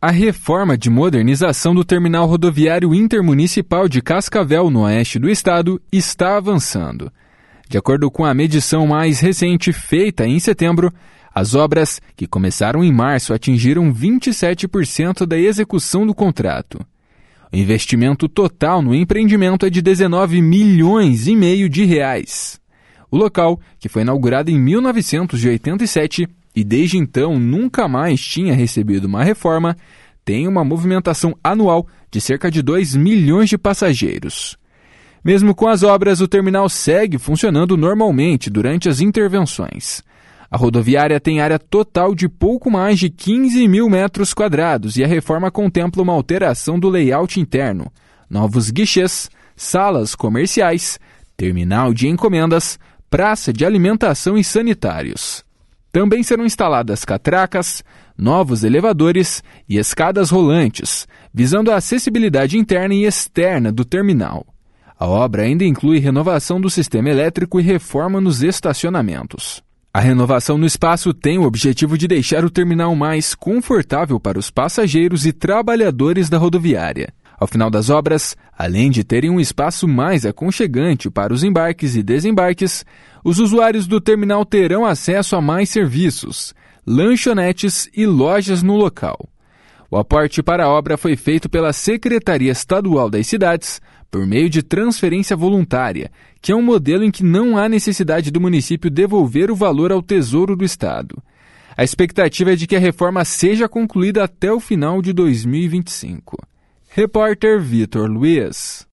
A reforma de modernização do terminal rodoviário intermunicipal de Cascavel, no oeste do estado, está avançando. De acordo com a medição mais recente feita em setembro, as obras, que começaram em março, atingiram 27% da execução do contrato. O investimento total no empreendimento é de 19 milhões e meio de reais. O local, que foi inaugurado em 1987 e desde então nunca mais tinha recebido uma reforma, tem uma movimentação anual de cerca de 2 milhões de passageiros. Mesmo com as obras, o terminal segue funcionando normalmente durante as intervenções. A rodoviária tem área total de pouco mais de 15 mil metros quadrados e a reforma contempla uma alteração do layout interno, novos guichês, salas comerciais, terminal de encomendas, praça de alimentação e sanitários. Também serão instaladas catracas, novos elevadores e escadas rolantes, visando a acessibilidade interna e externa do terminal. A obra ainda inclui renovação do sistema elétrico e reforma nos estacionamentos. A renovação no espaço tem o objetivo de deixar o terminal mais confortável para os passageiros e trabalhadores da rodoviária. Ao final das obras, além de terem um espaço mais aconchegante para os embarques e desembarques, os usuários do terminal terão acesso a mais serviços, lanchonetes e lojas no local. O aporte para a obra foi feito pela Secretaria Estadual das Cidades por meio de transferência voluntária, que é um modelo em que não há necessidade do município devolver o valor ao Tesouro do Estado. A expectativa é de que a reforma seja concluída até o final de 2025. Repórter Vitor Luiz.